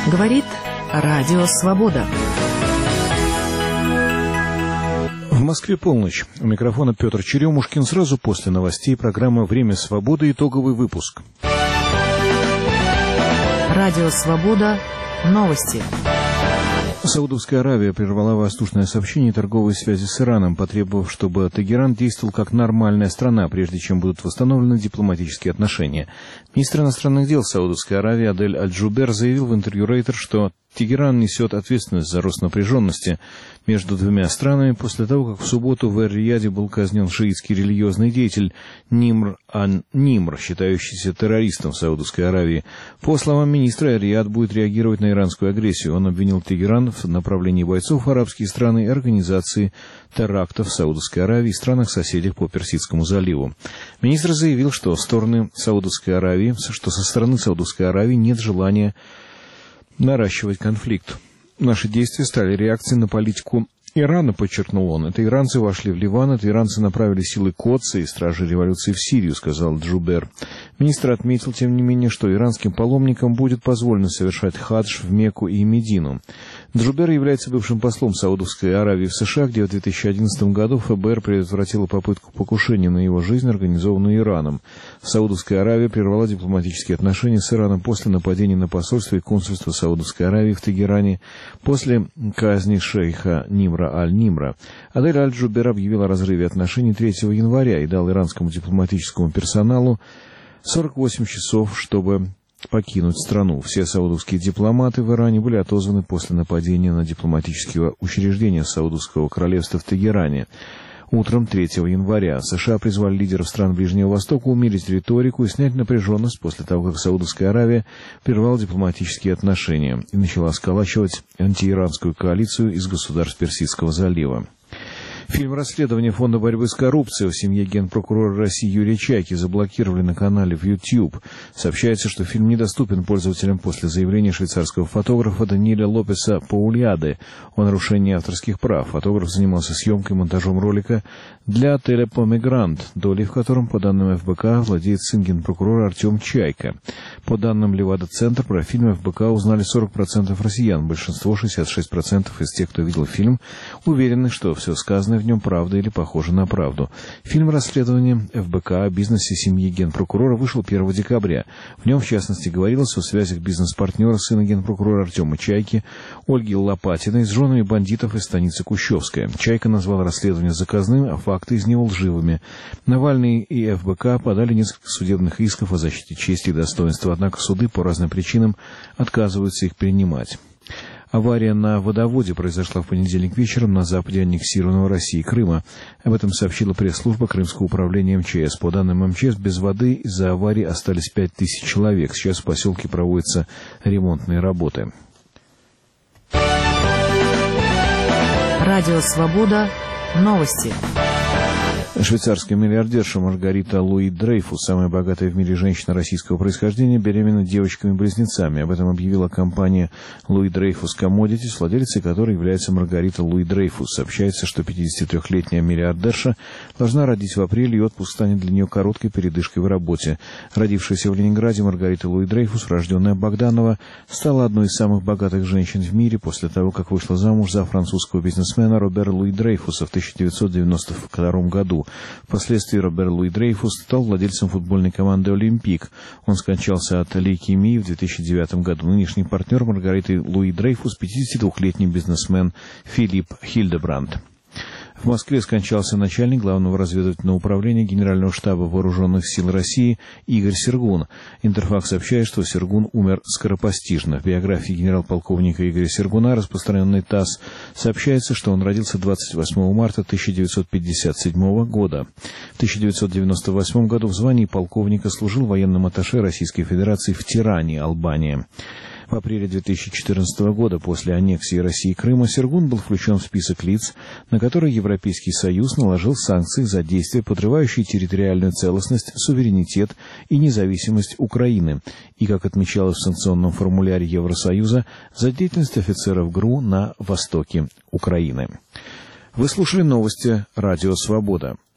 Говорит Радио Свобода. В Москве полночь. У микрофона Петр Черемушкин. Сразу после новостей программа «Время свободы». Итоговый выпуск. Радио Свобода. Новости. Саудовская Аравия прервала воздушное сообщение и торговые связи с Ираном, потребовав, чтобы Тегеран действовал как нормальная страна, прежде чем будут восстановлены дипломатические отношения. Министр иностранных дел Саудовской Аравии Адель Аль-Джубер заявил в интервью Рейтер, что Тегеран несет ответственность за рост напряженности между двумя странами после того, как в субботу в Эр-Рияде был казнен шиитский религиозный деятель Нимр ан-Нимр, считающийся террористом в Саудовской Аравии. По словам министра, Эр-Рияд будет реагировать на иранскую агрессию. Он обвинил Тегеран в направлении бойцов в арабские страны и организации терактов в Саудовской Аравии и странах-соседях по Персидскому заливу. Министр заявил, что со стороны Саудовской Аравии нет желания наращивать конфликт. Наши действия стали реакцией на политику Ирана, подчеркнул он. Это иранцы вошли в Ливан, это иранцы направили силы Кодса и стражи революции в Сирию, сказал Джубер. Министр отметил, тем не менее, что иранским паломникам будет позволено совершать хадж в Мекку и Медину. Джубер является бывшим послом Саудовской Аравии в США, где в 2011 году ФБР предотвратило попытку покушения на его жизнь, организованную Ираном. Саудовская Аравия прервала дипломатические отношения с Ираном после нападения на посольство и консульство Саудовской Аравии в Тегеране, после казни шейха Нимра аль-Нимра. Адель Аль-Джубер объявил о разрыве отношений 3 января и дал иранскому дипломатическому персоналу 48 часов, чтобы покинуть страну. Все саудовские дипломаты в Иране были отозваны после нападения на дипломатические учреждения Саудовского королевства в Тегеране. Утром 3 января США призвали лидеров стран Ближнего Востока умерить риторику и снять напряженность после того, как Саудовская Аравия прервала дипломатические отношения и начала сколачивать антииранскую коалицию из государств Персидского залива. Фильм расследования Фонда борьбы с коррупцией о семье генпрокурора России Юрия Чайки заблокировали на канале в YouTube. Сообщается, что фильм недоступен пользователям после заявления швейцарского фотографа Даниэля Лопеса Паульяды о нарушении авторских прав. Фотограф занимался съемкой и монтажом ролика для отеля «Помегрант», долей в котором, по данным ФБК, владеет сын генпрокурора Артем Чайка. По данным Левада-центр, про фильм ФБК узнали 40% россиян. Большинство, 66% из тех, кто видел фильм, уверены, что все сказанное в нем правда или похоже на правду. Фильм расследования ФБК о бизнесе семьи генпрокурора вышел 1 декабря. В нем, в частности, говорилось о связях бизнес-партнера сына генпрокурора Артема Чайки, Ольги Лопатиной, с женами бандитов из станицы Кущевская. Чайка назвал расследование заказным, а факты из него лживыми. Навальный и ФБК подали несколько судебных исков о защите чести и достоинства, однако суды по разным причинам отказываются их принимать. Авария на водоводе произошла в понедельник вечером на западе аннексированного Россией Крыма. Об этом сообщила пресс-служба Крымского управления МЧС. По данным МЧС, без воды из-за аварии остались 5000 человек. Сейчас в поселке проводятся ремонтные работы. Радио Свобода. Новости. Швейцарская миллиардерша Маргарита Луи Дрейфус, самая богатая в мире женщина российского происхождения, беременна девочками-близнецами. Об этом объявила компания Луи Дрейфус Commodities, владелицей которой является Маргарита Луи Дрейфус. Сообщается, что 53-летняя миллиардерша должна родить в апреле, и отпуск станет для нее короткой передышкой в работе. Родившаяся в Ленинграде Маргарита Луи Дрейфус, рожденная Богданова, стала одной из самых богатых женщин в мире после того, как вышла замуж за французского бизнесмена Робера Луи Дрейфуса в 1992 году. Впоследствии Робер Луи Дрейфус стал владельцем футбольной команды «Олимпик». Он скончался от лейкемии в 2009 году. Нынешний партнер Маргариты Луи Дрейфус – 52-летний бизнесмен Филипп Хильдебранд. В Москве скончался начальник Главного разведывательного управления Генерального штаба Вооруженных сил России Игорь Сергун. Интерфакс сообщает, что Сергун умер скоропостижно. В биографии генерал-полковника Игоря Сергуна, распространенной ТАСС, сообщается, что он родился 28 марта 1957 года. В 1998 году в звании полковника служил военным атташе Российской Федерации в Тиране, Албания. В апреле 2014 года, после аннексии России Крыма, Сергун был включен в список лиц, на которые Европейский Союз наложил санкции за действия, подрывающие территориальную целостность, суверенитет и независимость Украины, и, как отмечалось в санкционном формуляре Евросоюза, за деятельность офицеров ГРУ на востоке Украины. Вы слушали новости «Радио Свобода».